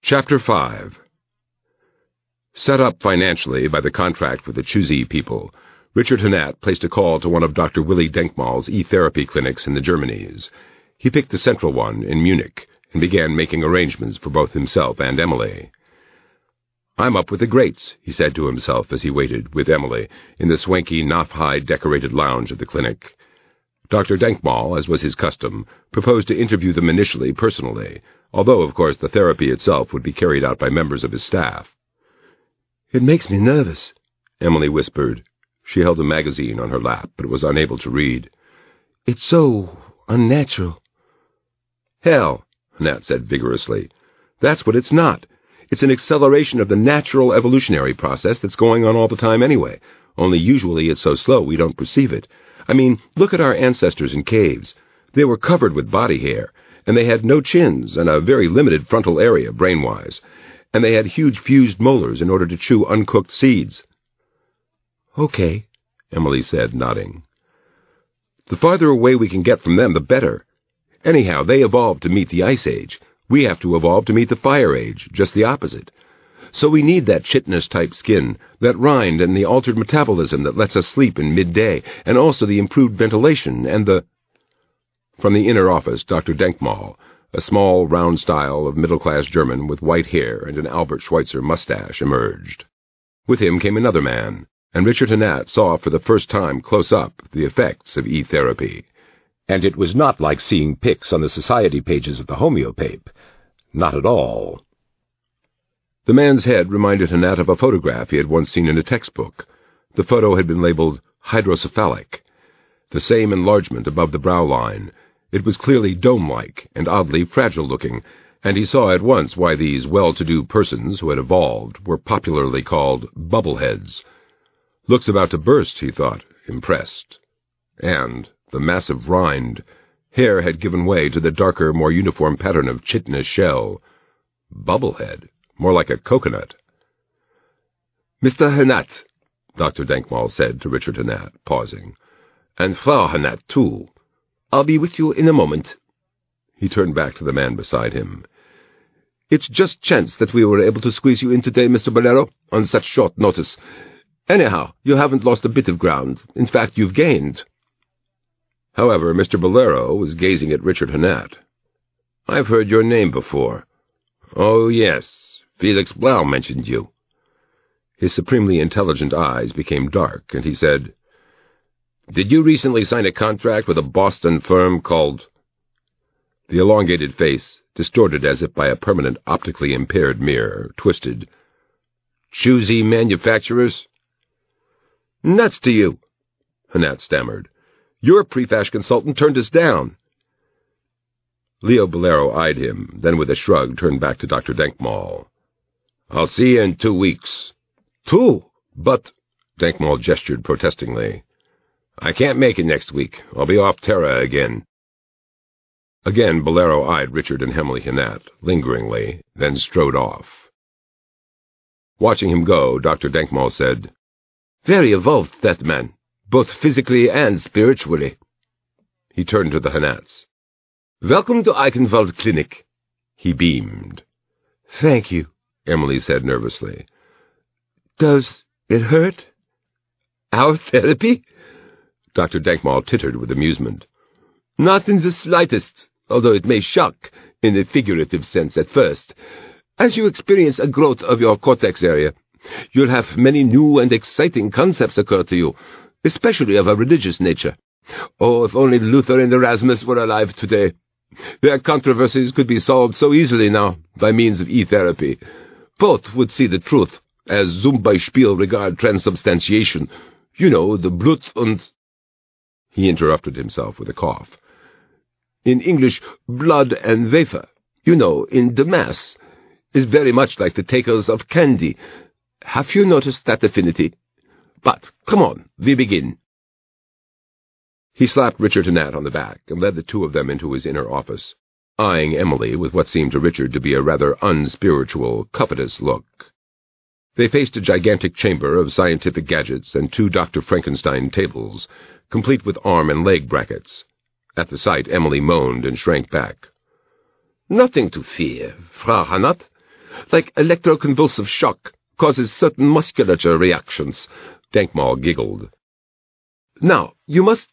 Chapter 5. Set up financially by the contract with the Chuzhi people, Richard Hannat placed a call to one of Dr. Willy Denkmal's e-therapy clinics in the Germanies. He picked the central one in Munich and began making arrangements for both himself and Emily. "I'm up with the greats," he said to himself as he waited, with Emily, in the swanky, knot-high decorated lounge of the clinic. Dr. Denkmal, as was his custom, proposed to interview them initially personally, although, of course, the therapy itself would be carried out by members of his staff. "It makes me nervous," Emily whispered. She held a magazine on her lap, but was unable to read. "It's so unnatural." "Hell," Hannat said vigorously. "That's what it's not. It's an acceleration of the natural evolutionary process that's going on all the time anyway, only usually it's so slow we don't perceive it. I mean, look at our ancestors in caves. They were covered with body hair, and they had no chins and a very limited frontal area brain-wise, and they had huge fused molars in order to chew uncooked seeds." "Okay," Emily said, nodding. "The farther away we can get from them, the better. Anyhow, they evolved to meet the Ice Age. We have to evolve to meet the Fire Age, just the opposite. So we need that chitinous-type skin, that rind and the altered metabolism that lets us sleep in midday, and also the improved ventilation and the—" From the inner office, Dr. Denkmal, a small, round style of middle-class German with white hair and an Albert Schweitzer mustache, emerged. With him came another man, and Richard Hannat saw for the first time close up the effects of e-therapy. And it was not like seeing pics on the society pages of the homeopape. Not at all. The man's head reminded Hannat of a photograph he had once seen in a textbook. The photo had been labeled hydrocephalic. The same enlargement above the brow line. It was clearly dome-like and oddly fragile-looking, and he saw at once why these well-to-do persons who had evolved were popularly called bubbleheads. Looks about to burst, he thought, impressed. And the massive rind. Hair had given way to the darker, more uniform pattern of chitinous shell. Bubblehead. More like a coconut. "Mr. Hannat," Dr. Denkmal said to Richard Hannat, pausing. "And Frau Hannat, too. I'll be with you in a moment." He turned back to the man beside him. "It's just chance that we were able to squeeze you in today, Mr. Bolero, on such short notice. Anyhow, you haven't lost a bit of ground. In fact, you've gained." However, Mr. Bolero was gazing at Richard Hannat. "I've heard your name before." "Oh, yes. Felix Blau mentioned you." His supremely intelligent eyes became dark, and he said, "Did you recently sign a contract with a Boston firm called—" The elongated face, distorted as if by a permanent optically impaired mirror, twisted. "Chuzhi Manufacturers?" "Nuts to you," Hannat stammered. "Your prefash consultant turned us down." Leo Bolero eyed him, then with a shrug turned back to Dr. Denkmal. "I'll see you in 2 weeks." "2? But—" Denkmal gestured protestingly. "I can't make it next week. I'll be off Terra again." Again Bolero eyed Richard and Emily Hannat, lingeringly, then strode off. Watching him go, Dr. Denkmal said, "Very evolved, that man, both physically and spiritually." He turned to the Hannats. "Welcome to Eichenwald Clinic." He beamed. "Thank you," Emily said nervously. "Does it hurt?" "Our therapy?" Dr. Denkmal tittered with amusement. "Not in the slightest, although it may shock, in a figurative sense at first. As you experience a growth of your cortex area, you'll have many new and exciting concepts occur to you, especially of a religious nature. Oh, if only Luther and Erasmus were alive today. Their controversies could be solved so easily now, by means of e-therapy. Both would see the truth, as zum Beispiel regard transubstantiation. You know, the Blut und—" He interrupted himself with a cough. "In English, blood and wafer, you know, in the Mass, is very much like the takers of candy. Have you noticed that affinity? But, come on, we begin." He slapped Richard Hannat on the back and led the two of them into his inner office, eyeing Emily with what seemed to Richard to be a rather unspiritual, covetous look. They faced a gigantic chamber of scientific gadgets and 2 Dr. Frankenstein tables, complete with arm and leg brackets. At the sight, Emily moaned and shrank back. "Nothing to fear, Frau Hannat. like electroconvulsive shock, causes certain musculature reactions. Denkmal giggled. Now, you must,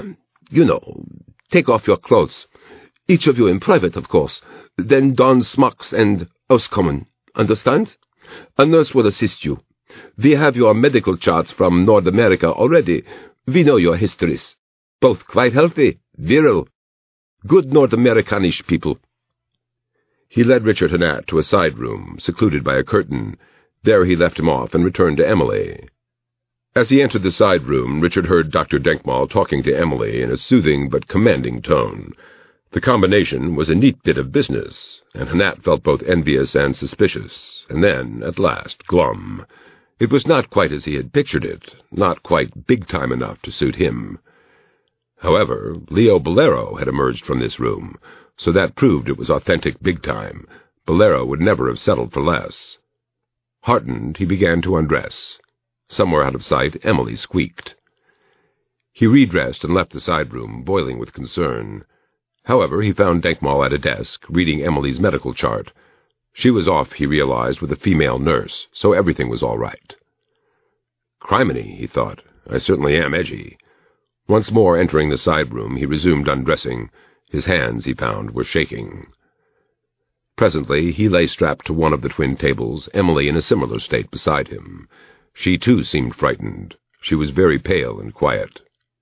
take off your clothes. Each of you in private, of course. Then don smocks and auskommen. Understand? A nurse will assist you. We have your medical charts from North America already. We know your histories. Both quite healthy, virile. Good North Americanish people. He led Richard Hanat to a side room, secluded by a curtain. There he left him off and returned to Emily. As he entered the side room, Richard heard Dr. Denkmal talking to Emily in a soothing but commanding tone. The combination was a neat bit of business, and Hanat felt both envious and suspicious, and then, at last, glum. It was not quite as he had pictured it, not quite big-time enough to suit him. However, Leo Bolero had emerged from this room, so that proved it was authentic big-time. Bolero would never have settled for less. Heartened, he began to undress. Somewhere out of sight, Emily squeaked. He redressed and left the side room, boiling with concern. However, he found Denkmal at a desk, reading Emily's medical chart. She was off, he realized, with a female nurse, so everything was all right. Criminy, he thought. I certainly am edgy. Once more entering the side room, he resumed undressing. His hands, he found, were shaking. Presently, he lay strapped to one of the twin tables, Emily in a similar state beside him. She, too, seemed frightened. She was very pale and quiet.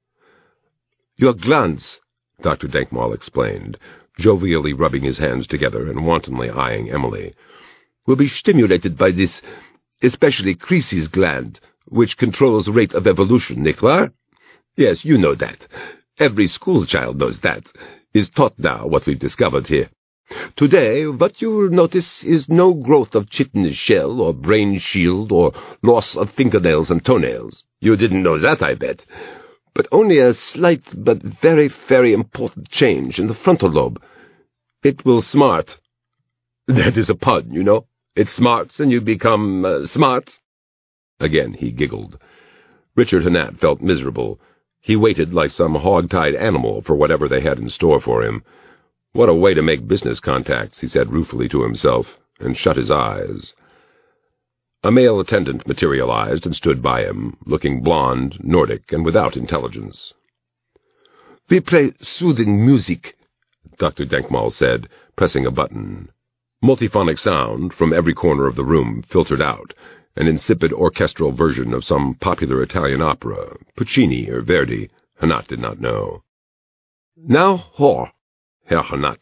Your glands, Dr. Denkmal explained, jovially rubbing his hands together and wantonly eyeing Emily, will be stimulated by this, especially Creasy's gland, which controls rate of evolution, nicht wahr? Yes, you know that. Every schoolchild knows that. Is taught now what we've discovered here. Today, what you will notice is no growth of chitinous shell or brain shield or loss of fingernails and toenails. You didn't know that, I bet. But only a slight but very, very important change in the frontal lobe. It will smart. That is a pun, you know. It smarts and you become smart. Again he giggled. Richard Hanat felt miserable. He waited like some hog-tied animal for whatever they had in store for him. What a way to make business contacts, he said ruefully to himself, and shut his eyes. A male attendant materialized and stood by him, looking blond, Nordic, and without intelligence. We play soothing music, Dr. Denkmal said, pressing a button. Multiphonic sound from every corner of the room filtered out, an insipid orchestral version of some popular Italian opera, Puccini or Verdi. Hanat did not know. Now, hör, Herr Hanat.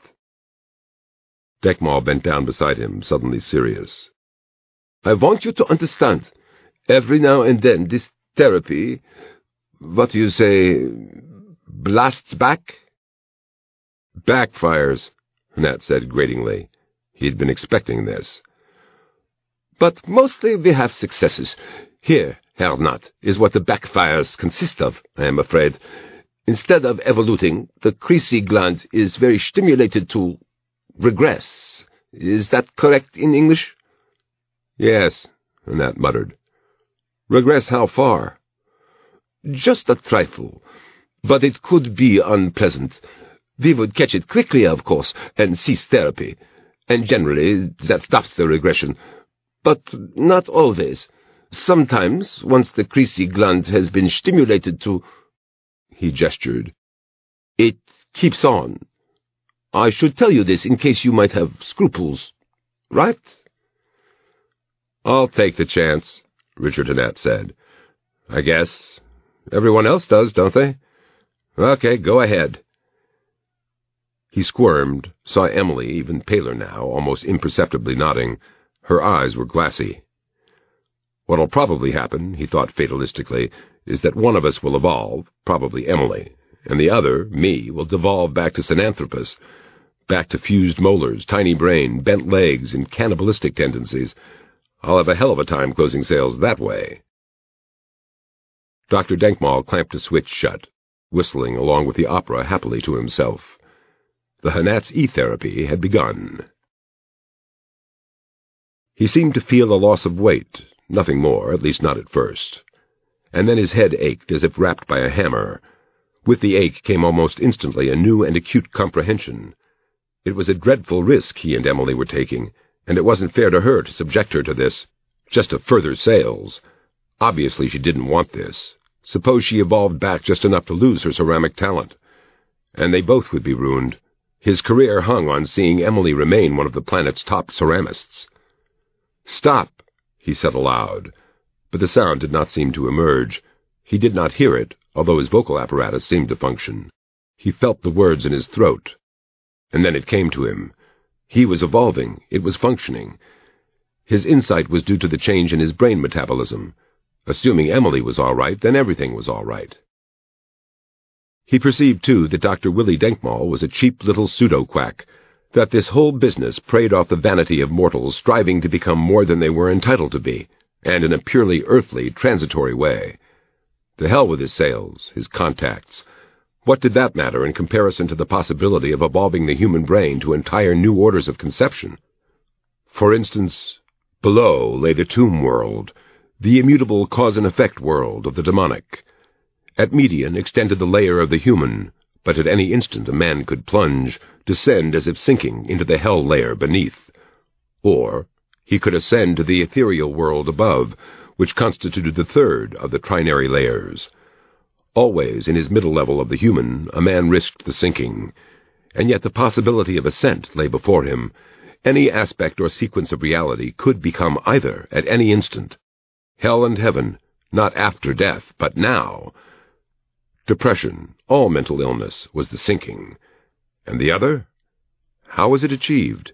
Denkmal bent down beside him, suddenly serious. I want you to understand, every now and then this therapy, what do you say, blasts back? Backfires, Hanat said gratingly. He had been expecting this. But mostly we have successes. Here, Herr Hanat, is what the backfires consist of, I am afraid. Instead of evoluting, the Creasy gland is very stimulated to regress. Is that correct in English? Yes, Hanat muttered. Regress how far? Just a trifle. But it could be unpleasant. We would catch it quickly, of course, and cease therapy. And generally, that stops the regression. But not always. Sometimes, once the Creasy gland has been stimulated to... He gestured. It keeps on. I should tell you this in case you might have scruples. Right? I'll take the chance, Richard Hanat said. I guess. Everyone else does, don't they? Okay, go ahead. He squirmed, saw Emily, even paler now, almost imperceptibly nodding. Her eyes were glassy. What'll probably happen, he thought fatalistically, is that one of us will evolve, probably Emily, and the other, me, will devolve back to Sinanthropus, back to fused molars, tiny brain, bent legs, and cannibalistic tendencies. I'll have a hell of a time closing sales that way. Dr. Denkmal clamped a switch shut, whistling along with the opera happily to himself. The Hanat's e-therapy had begun. He seemed to feel a loss of weight, nothing more, at least not at first. And then his head ached as if rapped by a hammer. With the ache came almost instantly a new and acute comprehension. It was a dreadful risk he and Emily were taking, and it wasn't fair to her to subject her to this, just to further sales. Obviously she didn't want this. Suppose she evolved back just enough to lose her ceramic talent. And they both would be ruined. His career hung on seeing Emily remain one of the planet's top ceramists. "Stop," he said aloud, but the sound did not seem to emerge. He did not hear it, although his vocal apparatus seemed to function. He felt the words in his throat. And then it came to him. He was evolving. It was functioning. His insight was due to the change in his brain metabolism. Assuming Emily was all right, then everything was all right. He perceived, too, that Dr. Willie Denkmal was a cheap little pseudo-quack, that this whole business preyed off the vanity of mortals striving to become more than they were entitled to be, and in a purely earthly, transitory way. The hell with his sales, his contacts. What did that matter in comparison to the possibility of evolving the human brain to entire new orders of conception? For instance, below lay the tomb world, the immutable cause-and-effect world of the demonic. At median extended the layer of the human, but at any instant a man could plunge, descend as if sinking into the hell layer beneath. Or he could ascend to the ethereal world above, which constituted the third of the trinary layers. Always in his middle level of the human, a man risked the sinking, and yet the possibility of ascent lay before him. Any aspect or sequence of reality could become either at any instant. Hell and heaven, not after death, but now. Depression, all mental illness, was the sinking. And the other? How was it achieved?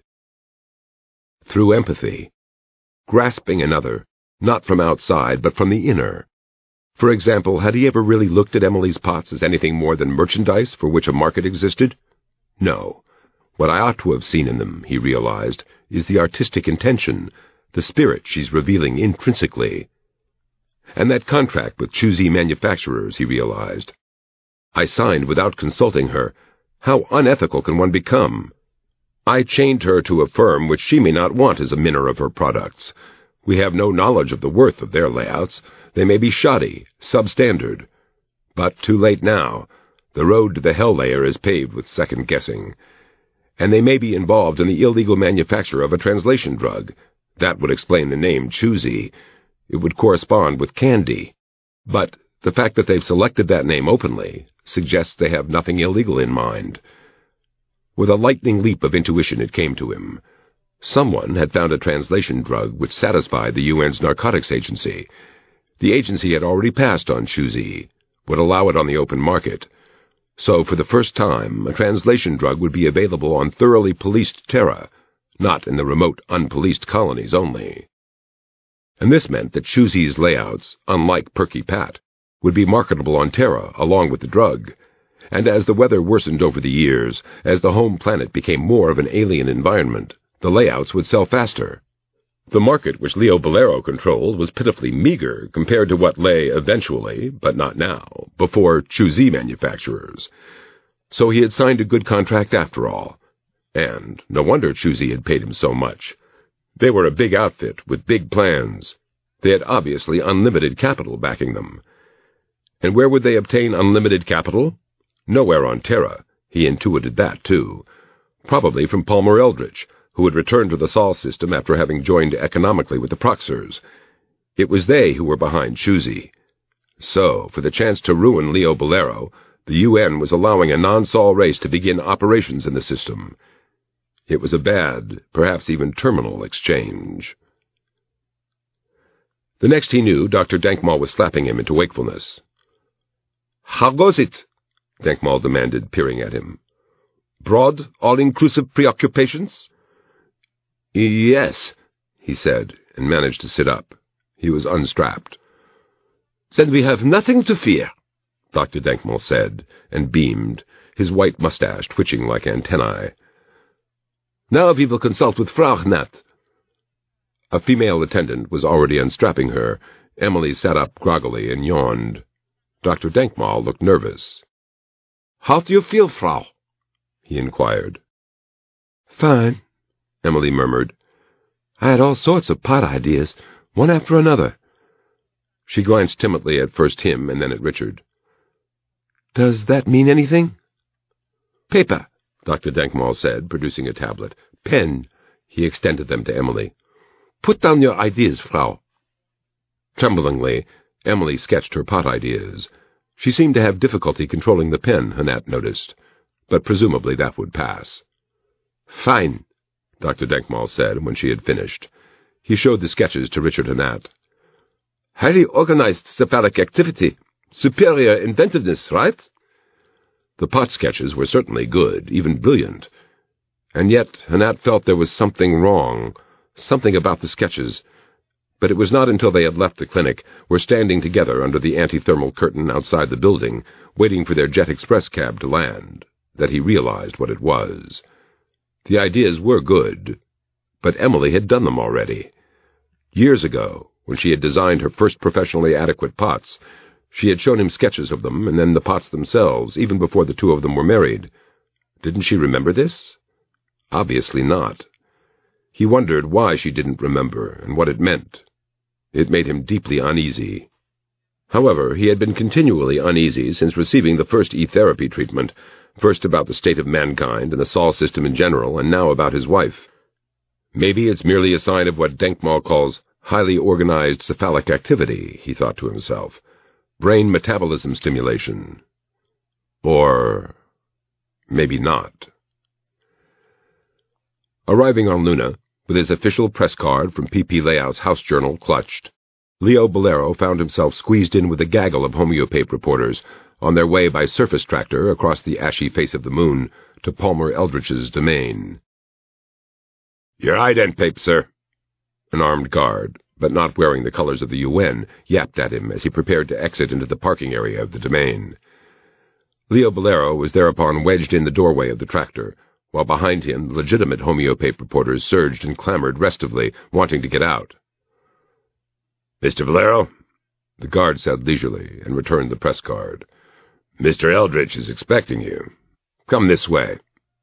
Through empathy. Grasping another, not from outside, but from the inner. For example, had he ever really looked at Emily's pots as anything more than merchandise for which a market existed? No. What I ought to have seen in them, he realized, is the artistic intention, the spirit she's revealing intrinsically. And that contract with choosy manufacturers, he realized. I signed without consulting her. How unethical can one become? I chained her to a firm which she may not want as a minner of her products. We have no knowledge of the worth of their layouts. They may be shoddy, substandard. But too late now. The road to the hell layer is paved with second-guessing. And they may be involved in the illegal manufacture of a translation drug. That would explain the name Choosy. It would correspond with candy. But the fact that they've selected that name openly suggests they have nothing illegal in mind. With a lightning leap of intuition it came to him. Someone had found a translation drug which satisfied the UN's narcotics agency. The agency had already passed on Choosy, would allow it on the open market. So, for the first time, a translation drug would be available on thoroughly policed Terra, not in the remote, unpoliced colonies only. And this meant that Choozy's layouts, unlike Perky Pat, would be marketable on Terra along with the drug. And as the weather worsened over the years, as the home planet became more of an alien environment, the layouts would sell faster. The market which Leo Bolero controlled was pitifully meager compared to what lay eventually, but not now, before Choosy manufacturers. So he had signed a good contract after all. And no wonder Choosy had paid him so much. They were a big outfit with big plans. They had obviously unlimited capital backing them. And where would they obtain unlimited capital? Nowhere on Terra. He intuited that, too. Probably from Palmer Eldritch, who had returned to the Sol system after having joined economically with the Proxers. It was they who were behind Choosy. So, for the chance to ruin Leo Bolero, the UN was allowing a non-Sol race to begin operations in the system. It was a bad, perhaps even terminal exchange. The next he knew, Dr. Denkmal was slapping him into wakefulness. "How goes it?" Denkmal demanded, peering at him. "Broad, all-inclusive preoccupations?" "Yes," he said, and managed to sit up. He was unstrapped. "Then we have nothing to fear," Dr. Denkmal said, and beamed, his white mustache twitching like antennae. "Now we will consult with Frau Hnat." A female attendant was already unstrapping her. Emily sat up groggily and yawned. Dr. Denkmal looked nervous. "How do you feel, Frau?" he inquired. "Fine," Emily murmured. "I had all sorts of pot ideas, one after another." She glanced timidly at first him and then at Richard. "Does that mean anything?" "Paper," Dr. Denkmal said, producing a tablet. "Pen. He extended them to Emily. "Put down your ideas, Frau." Tremblingly, Emily sketched her pot ideas. She seemed to have difficulty controlling the pen, Hanatt noticed, but presumably that would pass. "Fine," Dr. Denkmal said when she had finished. He showed the sketches to Richard Hanatt. "Highly organized cephalic activity. Superior inventiveness, right?" The pot sketches were certainly good, even brilliant. And yet Hanatt felt there was something wrong, something about the sketches. But it was not until they had left the clinic, were standing together under the anti-thermal curtain outside the building, waiting for their jet express cab to land, that he realized what it was. The ideas were good, but Emily had done them already. Years ago, when she had designed her first professionally adequate pots, she had shown him sketches of them, and then the pots themselves, even before the two of them were married. Didn't she remember this? Obviously not. He wondered why she didn't remember, and what it meant. It made him deeply uneasy. However, he had been continually uneasy since receiving the first E-therapy treatment, first about the state of mankind and the Sol system in general, and now about his wife. Maybe it's merely a sign of what Denkmal calls highly organized cephalic activity, he thought to himself. Brain metabolism stimulation. Or maybe not. Arriving on Luna, with his official press card from PP Layout's House Journal clutched, Leo Bolero found himself squeezed in with a gaggle of Homeopape reporters on their way by surface tractor across the ashy face of the moon to Palmer Eldritch's domain. "Your ident, sir." An armed guard, but not wearing the colors of the UN, yapped at him as he prepared to exit into the parking area of the domain. Leo Bolero was thereupon wedged in the doorway of the tractor, while behind him the legitimate Homeopape reporters surged and clamored restively, wanting to get out. "Mr. Bolero," the guard said leisurely, and returned the press card. "Mr. Eldritch is expecting you. Come this way."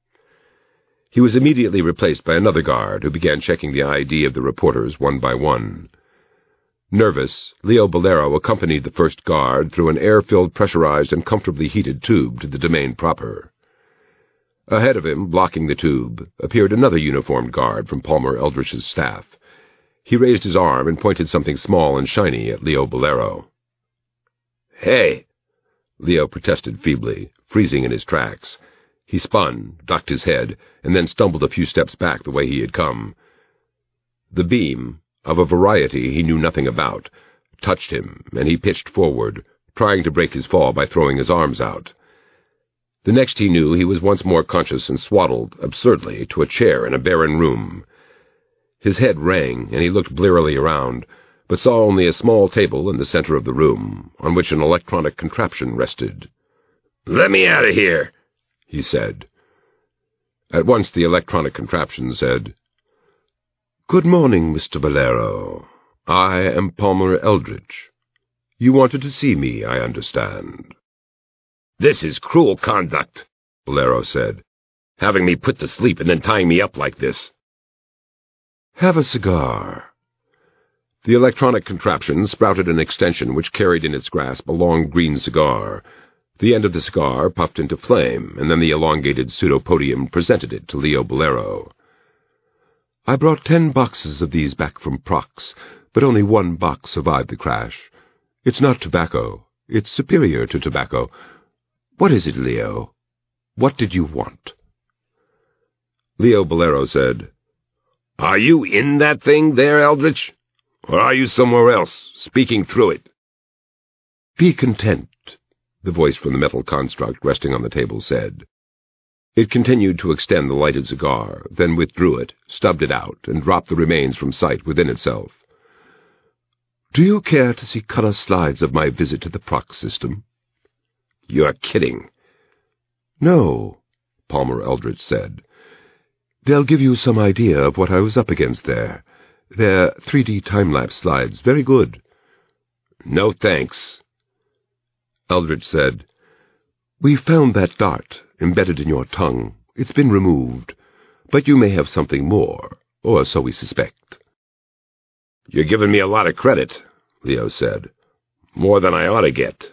He was immediately replaced by another guard, who began checking the ID of the reporters one by one. Nervous, Leo Bolero accompanied the first guard through an air-filled, pressurized, and comfortably heated tube to the domain proper. Ahead of him, blocking the tube, appeared another uniformed guard from Palmer Eldritch's staff. He raised his arm and pointed something small and shiny at Leo Bolero. "Hey!" Leo protested feebly, freezing in his tracks. He spun, ducked his head, and then stumbled a few steps back the way he had come. The beam, of a variety he knew nothing about, touched him, and he pitched forward, trying to break his fall by throwing his arms out. The next he knew, he was once more conscious and swaddled, absurdly, to a chair in a barren room. His head rang, and he looked blearily around, but saw only a small table in the center of the room, on which an electronic contraption rested. "Let me out of here," he said. At once the electronic contraption said, "Good morning, Mr. Bolero. I am Palmer Eldritch. You wanted to see me, I understand." "This is cruel conduct," Bolero said, "having me put to sleep and then tying me up like this." "Have a cigar." The electronic contraption sprouted an extension which carried in its grasp a long green cigar. The end of the cigar puffed into flame, and then the elongated pseudopodium presented it to Leo Bolero. "I brought 10 boxes of these back from Prox, but only 1 box survived the crash. It's not tobacco. It's superior to tobacco. What is it, Leo? What did you want?" Leo Bolero said, "Are you in that thing there, Eldritch? Or are you somewhere else, speaking through it?" "Be content," the voice from the metal construct resting on the table said. It continued to extend the lighted cigar, then withdrew it, stubbed it out, and dropped the remains from sight within itself. "Do you care to see color slides of my visit to the Prox system?" "You're kidding." "No," Palmer Eldritch said. "They'll give you some idea of what I was up against there. They're 3D time-lapse slides, very good." "No thanks." Eldritch said, "We found that dart embedded in your tongue. It's been removed, but you may have something more, or so we suspect." "You're giving me a lot of credit," Leo said. "More than I ought to get."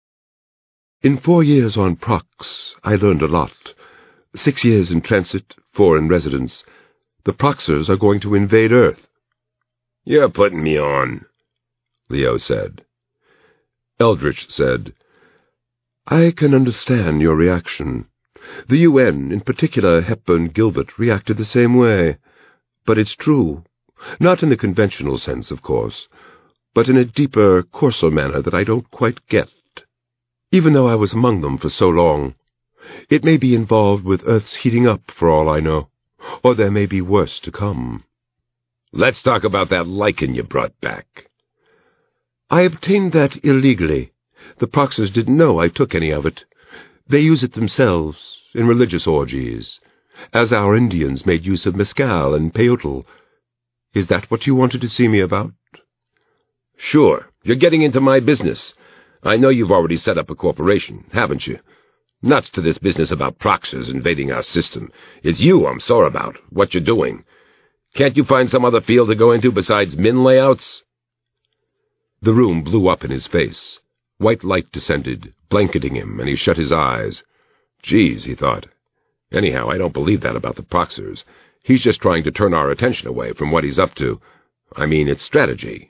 "In 4 years on Prox, I learned a lot. 6 years in transit, 4 in residence. The Proxers are going to invade Earth. You're putting me on, Leo said. Eldritch said, I can understand your reaction. The UN, in particular Hepburn Gilbert, reacted the same way. But it's true. Not in the conventional sense, of course, but in a deeper, coarser manner that I don't quite get. Even though I was among them for so long, it may be involved with Earth's heating up for all I know, or there may be worse to come. Let's talk about that lichen you brought back. I obtained that illegally. The Proxers didn't know I took any of it. They use it themselves, in religious orgies, as our Indians made use of mescal and peyote. Is that what you wanted to see me about? Sure. You're getting into my business. I know you've already set up a corporation, haven't you? Nuts to this business about Proxers invading our system. It's you I'm sore about, what you're doing. Can't you find some other field to go into besides min layouts? The room blew up in his face. White light descended, blanketing him, and he shut his eyes. Geez, he thought. Anyhow, I don't believe that about the Proxers. He's just trying to turn our attention away from what he's up to. I mean, it's strategy.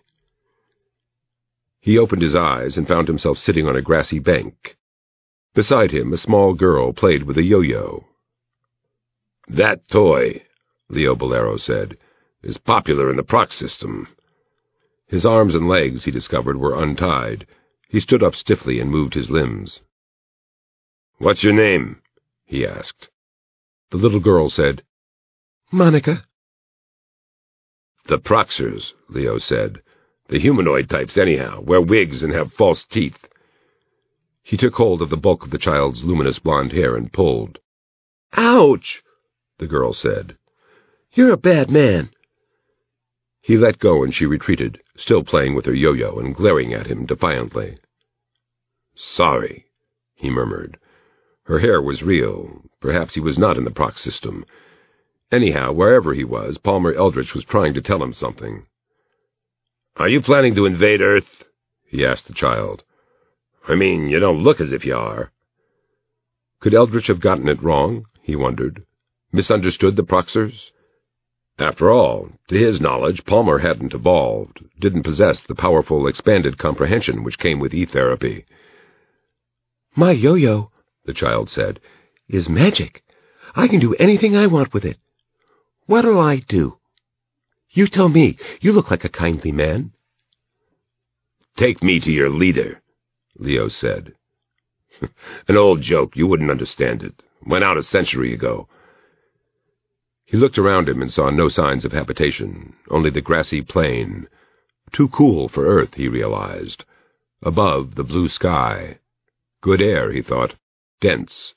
He opened his eyes and found himself sitting on a grassy bank. Beside him, a small girl played with a yo-yo. That toy, Leo Bolero said, is popular in the Prox system. His arms and legs, he discovered, were untied. He stood up stiffly and moved his limbs. What's your name? He asked. The little girl said, Monica. The Proxers, Leo said. The humanoid types, anyhow, wear wigs and have false teeth. He took hold of the bulk of the child's luminous blonde hair and pulled. Ouch! The girl said. You're a bad man. He let go and she retreated, still playing with her yo-yo and glaring at him defiantly. Sorry, he murmured. Her hair was real. Perhaps he was not in the Prox system. Anyhow, wherever he was, Palmer Eldritch was trying to tell him something. Are you planning to invade Earth? He asked the child. I mean, you don't look as if you are. Could Eldritch have gotten it wrong? He wondered. Misunderstood the Proxers? After all, to his knowledge, Palmer hadn't evolved, didn't possess the powerful, expanded comprehension which came with E-therapy. My yo-yo, the child said, is magic. I can do anything I want with it. What'll I do? You tell me. You look like a kindly man. Take me to your leader, Leo said. An old joke. You wouldn't understand it. Went out a century ago. He looked around him and saw no signs of habitation, only the grassy plain. Too cool for Earth, he realized. Above, the blue sky. Good air, he thought. Dense.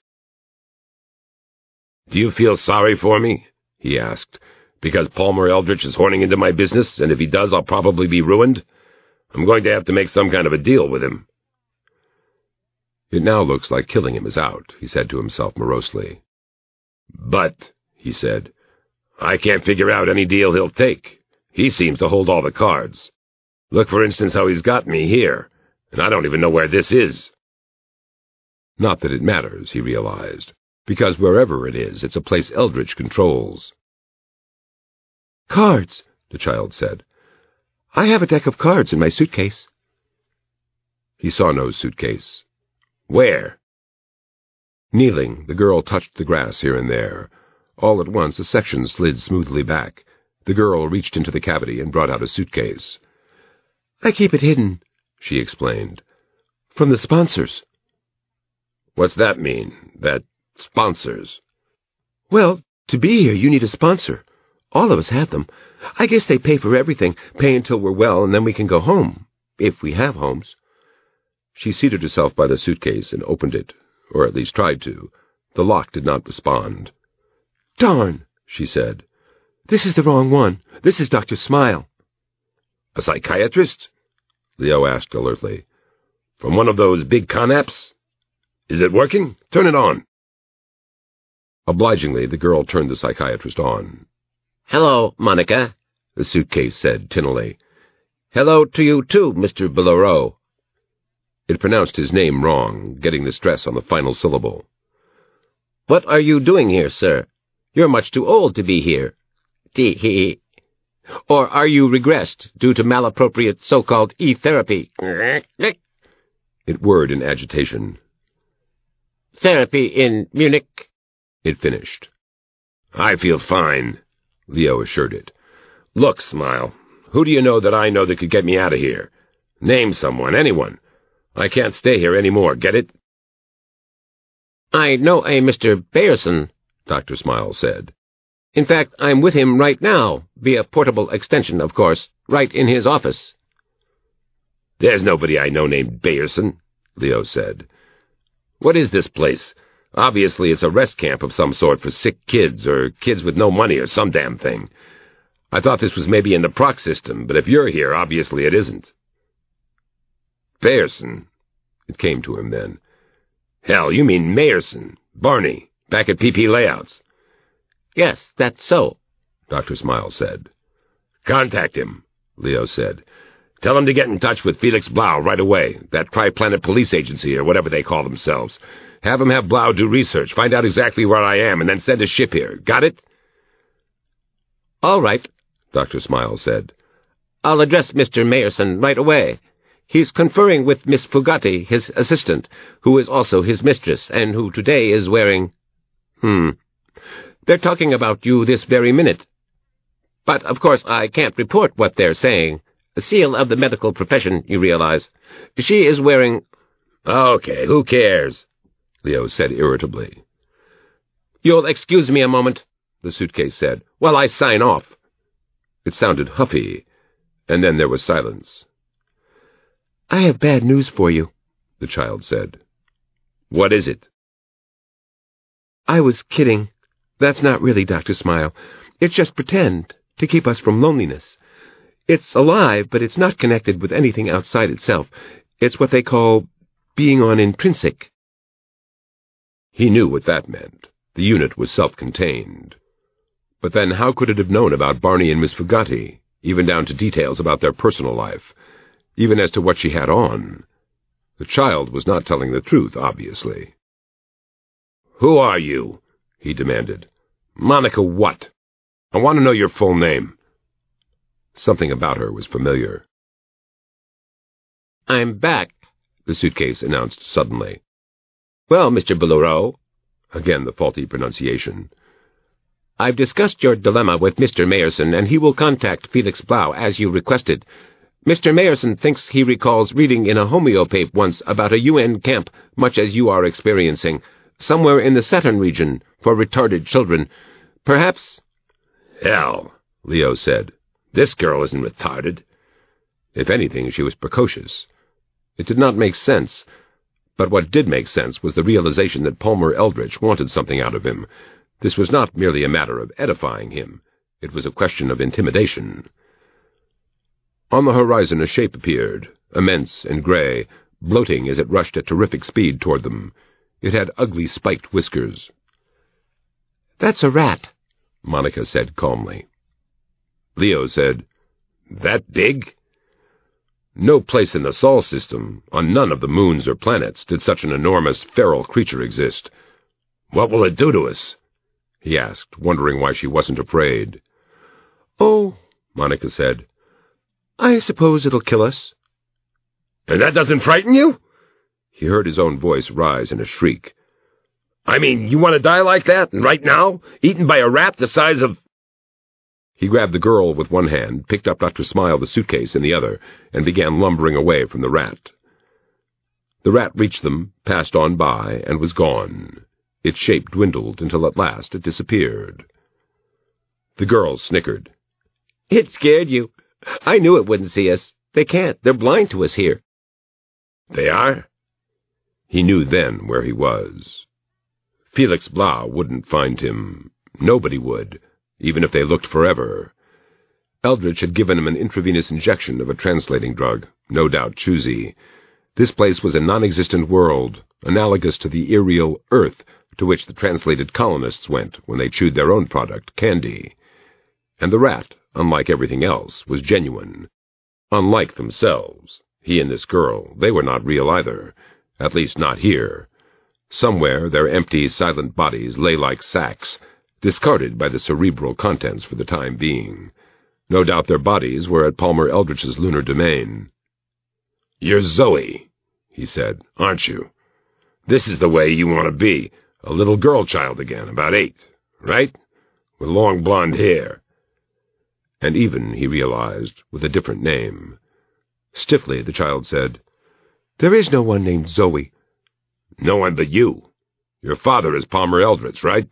Do you feel sorry for me? He asked. Because Palmer Eldritch is horning into my business, and if he does, I'll probably be ruined? I'm going to have to make some kind of a deal with him. It now looks like killing him is out, he said to himself morosely. But, he said, I can't figure out any deal he'll take. He seems to hold all the cards. Look, for instance, how he's got me here, and I don't even know where this is. Not that it matters, he realized, because wherever it is, it's a place Eldritch controls. Cards, the child said. I have a deck of cards in my suitcase. He saw no suitcase. Where? Kneeling, the girl touched the grass here and there. All at once, a section slid smoothly back. The girl reached into the cavity and brought out a suitcase. I keep it hidden, she explained. From the sponsors. What's that mean, that sponsors? Well, to be here, you need a sponsor. All of us have them. I guess they pay for everything, pay until we're well, and then we can go home, if we have homes. She seated herself by the suitcase and opened it, or at least tried to. The lock did not respond. Darn, she said. This is the wrong one. This is Dr. Smile. A psychiatrist? Leo asked alertly. From one of those big Conaps? Is it working? Turn it on. Obligingly, the girl turned the psychiatrist on. Hello, Monica, the suitcase said tinnily. Hello to you too, Mr. Bolero. It pronounced his name wrong, getting the stress on the final syllable. What are you doing here, sir? You're much too old to be here. Tee-hee. Or are you regressed due to malappropriate so-called e-therapy? It whirred in agitation. Therapy in Munich, It finished. I feel fine, Leo assured it. Look, Smile, who do you know that could get me out of here? Name someone, anyone. I can't stay here anymore, get it? I know a Mr. Bayerson, Dr. Smile said. In fact, I'm with him right now, via portable extension, of course, right in his office. There's nobody I know named Bayerson, Leo said. What is this place? Obviously it's a rest camp of some sort for sick kids, or kids with no money, or some damn thing. I thought this was maybe in the proc system, but if you're here, obviously it isn't. Bayerson, it came to him then. Hell, you mean Mayerson, Barney, back at PP Layouts. Yes, that's so, Dr. Smile said. Contact him, Leo said. Tell him to get in touch with Felix Blau right away, that Tri-Planet Police Agency or whatever they call themselves. Have him have Blau do research, find out exactly where I am, and then send a ship here. Got it? All right, Dr. Smile said. I'll address Mr. Mayerson right away. He's conferring with Miss Fugati, his assistant, who is also his mistress, and who today is wearing... They're talking about you this very minute. But, of course, I can't report what they're saying. A seal of the medical profession, you realize. She is wearing... Okay, who cares? Leo said irritably. You'll excuse me a moment, the suitcase said, while I sign off. It sounded huffy, and then there was silence. I have bad news for you, the child said. What is it? I was kidding. That's not really Dr. Smile. It's just pretend, to keep us from loneliness. It's alive, but it's not connected with anything outside itself. It's what they call being on intrinsic. He knew what that meant. The unit was self-contained. But then how could it have known about Barney and Miss Fugati, even down to details about their personal life, even as to what she had on? The child was not telling the truth, obviously. Who are you? He demanded. Monica what? I want to know your full name. Something about her was familiar. I'm back, the suitcase announced suddenly. Well, Mr. Boulereau, again the faulty pronunciation. I've discussed your dilemma with Mr. Mayerson, and he will contact Felix Blau as you requested. Mr. Mayerson thinks he recalls reading in a homeopape once about a UN camp, much as you are experiencing, somewhere in the Saturn region, for retarded children. Perhaps... Hell, Leo said. This girl isn't retarded. If anything, she was precocious. It did not make sense, but what did make sense was the realization that Palmer Eldritch wanted something out of him. This was not merely a matter of edifying him. It was a question of intimidation. On the horizon a shape appeared, immense and gray, bloating as it rushed at terrific speed toward them. It had ugly spiked whiskers. That's a rat, Monica said calmly. Leo said, That big? No place in the Sol system, on none of the moons or planets, did such an enormous feral creature exist. What will it do to us? He asked, wondering why she wasn't afraid. Oh, Monica said. I suppose it'll kill us. And that doesn't frighten you? He heard his own voice rise in a shriek. I mean, you want to die like that, and right now, eaten by a rat the size of... He grabbed the girl with one hand, picked up Dr. Smile the suitcase in the other, and began lumbering away from the rat. The rat reached them, passed on by, and was gone. Its shape dwindled until at last it disappeared. The girl snickered. It scared you. I knew it wouldn't see us. They can't. They're blind to us here. They are? He knew then where he was. Felix Blau wouldn't find him. Nobody would, even if they looked forever. Eldritch had given him an intravenous injection of a translating drug, no doubt choosy. This place was a non-existent world, analogous to the irreal Earth to which the translated colonists went when they chewed their own product, candy. And the rat, unlike everything else, was genuine. Unlike themselves, he and this girl, they were not real either, at least not here. Somewhere their empty, silent bodies lay like sacks, discarded by the cerebral contents for the time being. No doubt their bodies were at Palmer Eldritch's lunar domain. "You're Zoe," he said, "aren't you? This is the way you want to be, a little girl child again, about 8, right? With long blonde hair." And even, he realized, with a different name. Stiffly, the child said, "There is no one named Zoe." "No one but you. Your father is Palmer Eldritch, right?"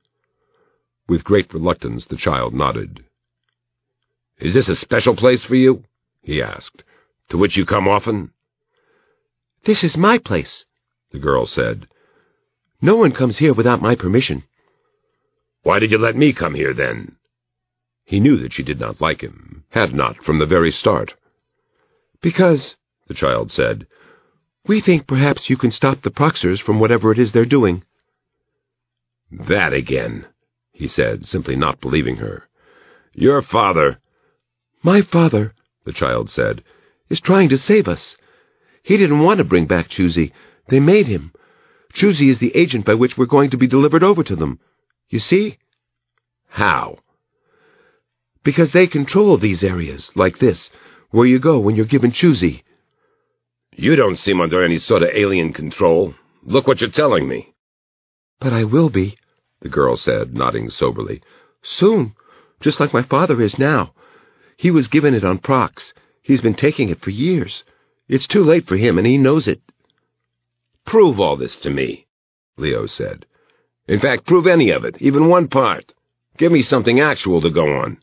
With great reluctance, the child nodded. "Is this a special place for you?" he asked, "to which you come often?" "This is my place," the girl said. "No one comes here without my permission." "Why did you let me come here, then?" He knew that she did not like him, had not from the very start. "Because," the child said, "we think perhaps you can stop the Proxers from whatever it is they're doing." "That again," he said, simply not believing her. "Your father—" "My father," the child said, "is trying to save us. He didn't want to bring back Chusey. They made him. Chusey is the agent by which we're going to be delivered over to them. You see?" "How?" "Because they control these areas, like this, where you go when you're given Chusey." "You don't seem under any sort of alien control. Look what you're telling me." "But I will be," the girl said, nodding soberly. "Soon, just like my father is now. He was given it on Prox. He's been taking it for years. It's too late for him, and he knows it." "Prove all this to me," Leo said. "In fact, prove any of it, even one part. Give me something actual to go on."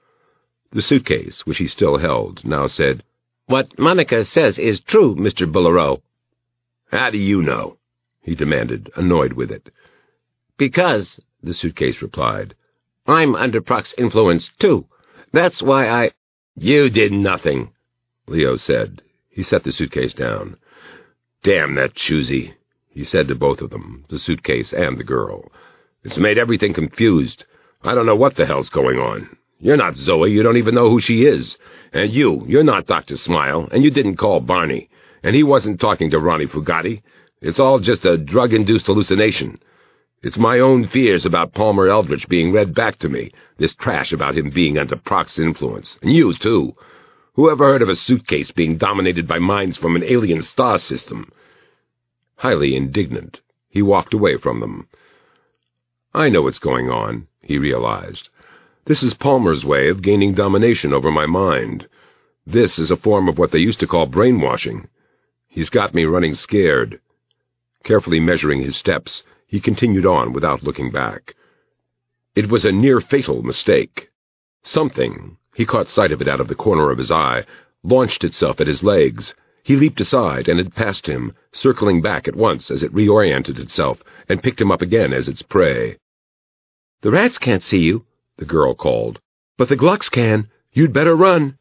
The suitcase, which he still held, now said, "What Monica says is true, Mr. Bolero." "How do you know?" he demanded, annoyed with it. "Because," the suitcase replied, "I'm under Prox influence, too. That's why I—" "You did nothing," Leo said. He set the suitcase down. "Damn that Chusey," he said to both of them, the suitcase and the girl. "It's made everything confused. I don't know what the hell's going on. You're not Zoe, you don't even know who she is. And you're not Dr. Smile, and you didn't call Barney. And he wasn't talking to Ronnie Fugatti. It's all just a drug-induced hallucination. It's my own fears about Palmer Eldritch being read back to me, this trash about him being under Prox influence. And you, too. Who ever heard of a suitcase being dominated by minds from an alien star system?" Highly indignant, he walked away from them. "I know what's going on," he realized. "This is Palmer's way of gaining domination over my mind. This is a form of what they used to call brainwashing. He's got me running scared." Carefully measuring his steps, he continued on without looking back. It was a near-fatal mistake. Something, he caught sight of it out of the corner of his eye, launched itself at his legs. He leaped aside, and it passed him, circling back at once as it reoriented itself, and picked him up again as its prey. "The rats can't see you," the girl called, "but the Glucks can. You'd better run."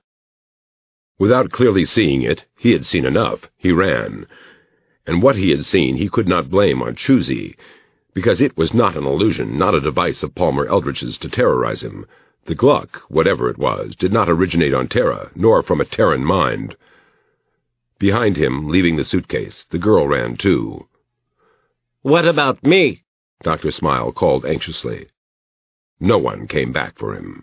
Without clearly seeing it, he had seen enough. He ran. And what he had seen he could not blame on Chusey, because it was not an illusion, not a device of Palmer Eldritch's to terrorize him. The Gluck, whatever it was, did not originate on Terra, nor from a Terran mind. Behind him, leaving the suitcase, the girl ran too. "What about me?" Dr. Smile called anxiously. No one came back for him.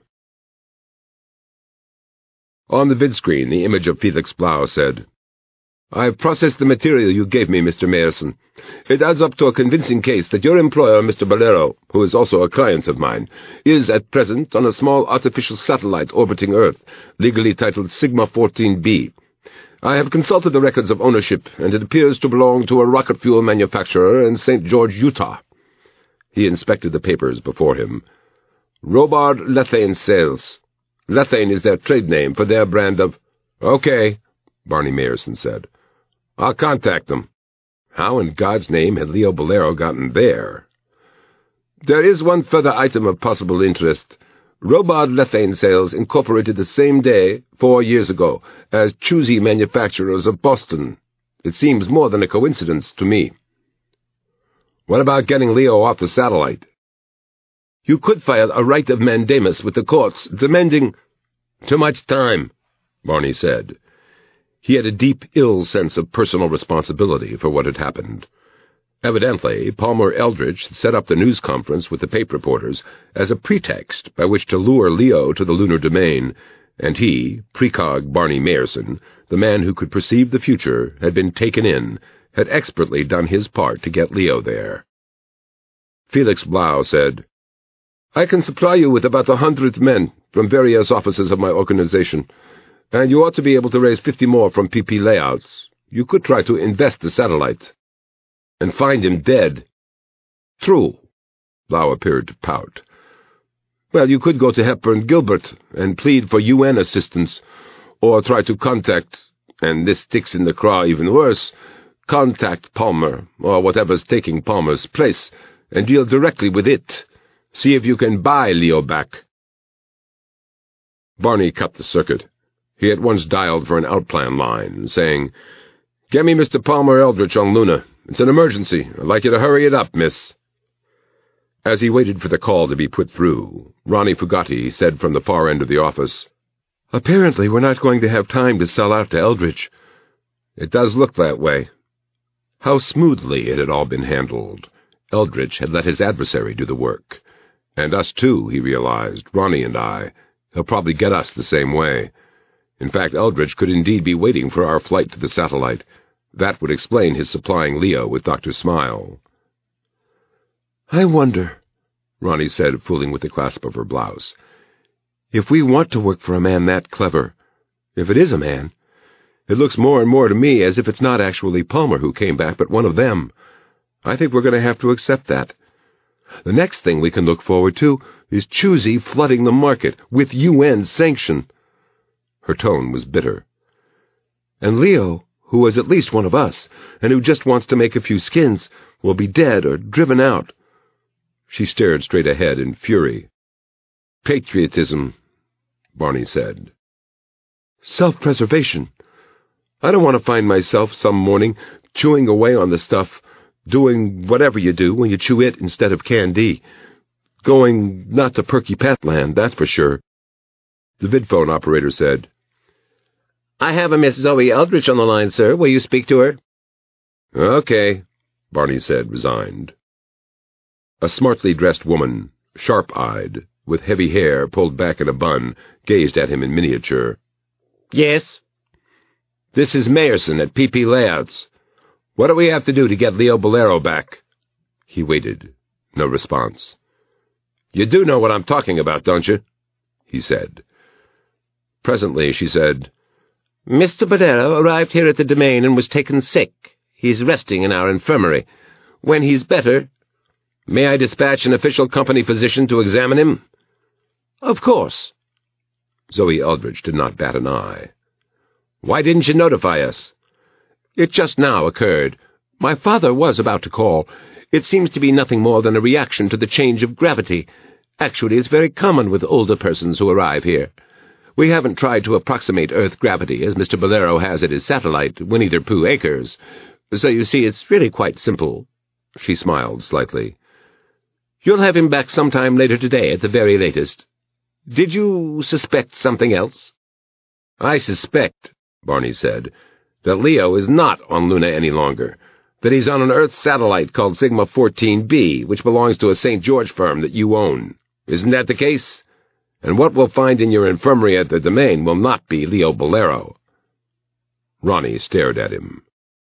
On the vidscreen, the image of Felix Blau said, "I've processed the material you gave me, Mr. Mayerson. It adds up to a convincing case that your employer, Mr. Bolero, who is also a client of mine, is at present on a small artificial satellite orbiting Earth, legally titled Sigma-14b. I have consulted the records of ownership, and it appears to belong to a rocket fuel manufacturer in St. George, Utah." He inspected the papers before him. "Robard Lethane Sales. Lethane is their trade name for their brand of—" "Okay," Barney Mayerson said. "I'll contact them." How in God's name had Leo Bolero gotten there? "There is one further item of possible interest. Robard Lethane Sales incorporated the same day, 4 years ago, as Chusey Manufacturers of Boston. It seems more than a coincidence to me." "What about getting Leo off the satellite?" "You could file a writ of mandamus with the courts, demanding—" "Too much time," Barney said. He had a deep, ill sense of personal responsibility for what had happened. Evidently, Palmer Eldritch set up the news conference with the Pape reporters as a pretext by which to lure Leo to the lunar domain, and he, Precog Barney Mayerson, the man who could perceive the future, had been taken in, had expertly done his part to get Leo there. Felix Blau said, "I can supply you with about 100 men from various offices of my organization, and you ought to be able to raise 50 more from PP Layouts. You could try to invest the satellite. And find him dead." "True." Blau appeared to pout. "Well, you could go to Hepburn Gilbert and plead for UN assistance, or try to contact, and this sticks in the craw even worse, contact Palmer, or whatever's taking Palmer's place, and deal directly with it. See if you can buy Leo back." Barney cut the circuit. He at once dialed for an outplan line, saying, "Get me Mr. Palmer Eldritch on Luna. It's an emergency. I'd like you to hurry it up, miss." As he waited for the call to be put through, Ronnie Fugati said from the far end of the office, "Apparently we're not going to have time to sell out to Eldritch." "It does look that way." How smoothly it had all been handled. Eldritch had let his adversary do the work. And us too, he realized, Ronnie and I. He'll probably get us the same way. In fact, Eldritch could indeed be waiting for our flight to the satellite. That would explain his supplying Leo with Dr. Smile. "I wonder," Ronnie said, fooling with the clasp of her blouse, "if we want to work for a man that clever. If it is a man. It looks more and more to me as if it's not actually Palmer who came back, but one of them. I think we're going to have to accept that. The next thing we can look forward to is Choosy flooding the market with UN sanction." Her tone was bitter. "And Leo, who was at least one of us, and who just wants to make a few skins, will be dead or driven out." She stared straight ahead in fury. "Patriotism," Barney said. "Self-preservation. I don't want to find myself some morning chewing away on the stuff, doing whatever you do when you chew it instead of candy. Going not to Perky Pet Land, that's for sure." The vidphone operator said, "I have a Miss Zoe Eldritch on the line, sir. Will you speak to her?" "Okay," Barney said, resigned. A smartly dressed woman, sharp-eyed, with heavy hair pulled back in a bun, gazed at him in miniature. "Yes?" "This is Mayerson at PP Layouts. What do we have to do to get Leo Bolero back?" He waited. No response. "You do know what I'm talking about, don't you?" he said. Presently she said, "Mr. Bolero arrived here at the domain and was taken sick. He's resting in our infirmary. When he's better—" "May I dispatch an official company physician to examine him?" "Of course." Zoe Eldritch did not bat an eye. "Why didn't you notify us?" "It just now occurred. My father was about to call. It seems to be nothing more than a reaction to the change of gravity. Actually, it's very common with older persons who arrive here. We haven't tried to approximate Earth gravity, as Mr. Bolero has at his satellite, Winnie-the-Pooh Acres. So you see, it's really quite simple." She smiled slightly. "You'll have him back sometime later today at the very latest. Did you suspect something else?" "I suspect," Barney said, "that Leo is not on Luna any longer, that he's on an Earth satellite called Sigma 14B, which belongs to a St. George firm that you own. Isn't that the case? And what we'll find in your infirmary at the domain will not be Leo Bolero." Ronnie stared at him.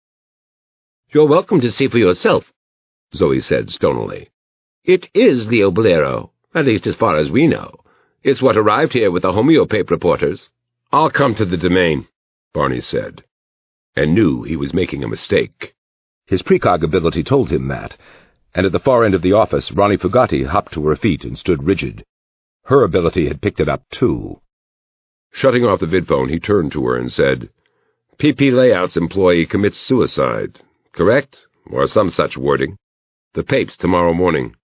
"You're welcome to see for yourself," Zoe said stonily. "It is Leo Bolero, at least as far as we know. It's what arrived here with the homeopape reporters." "I'll come to the domain," Barney said, and knew he was making a mistake. His precog ability told him that, and at the far end of the office, Ronnie Fugati hopped to her feet and stood rigid. Her ability had picked it up, too. Shutting off the vidphone, he turned to her and said, "PP Layouts employee commits suicide, correct? Or some such wording. The Papes tomorrow morning."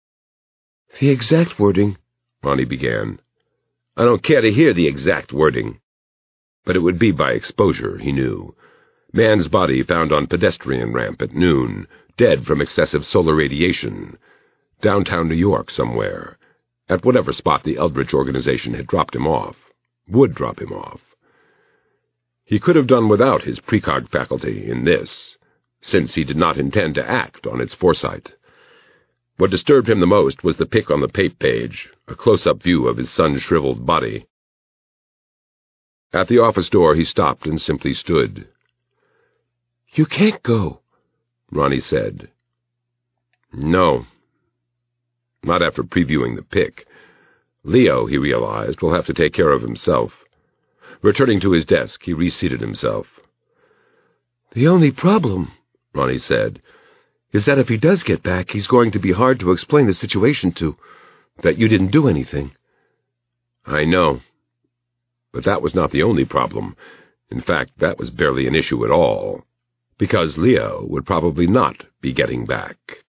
"The exact wording," Ronnie began. "I don't care to hear the exact wording." But it would be by exposure, he knew. Man's body found on pedestrian ramp at noon, dead from excessive solar radiation. Downtown New York somewhere. At whatever spot the Eldritch organization had dropped him off, would drop him off. He could have done without his precog faculty in this, since he did not intend to act on its foresight. What disturbed him the most was the pic on the pape page, a close-up view of his son's shriveled body. At the office door he stopped and simply stood. "You can't go," Ronnie said. No. Not after previewing the pic. Leo, he realized, will have to take care of himself. Returning to his desk, he reseated himself. "The only problem," Ronnie said, "is that if he does get back, he's going to be hard to explain the situation to, that you didn't do anything." I know. But that was not the only problem. In fact, that was barely an issue at all, because Leo would probably not be getting back.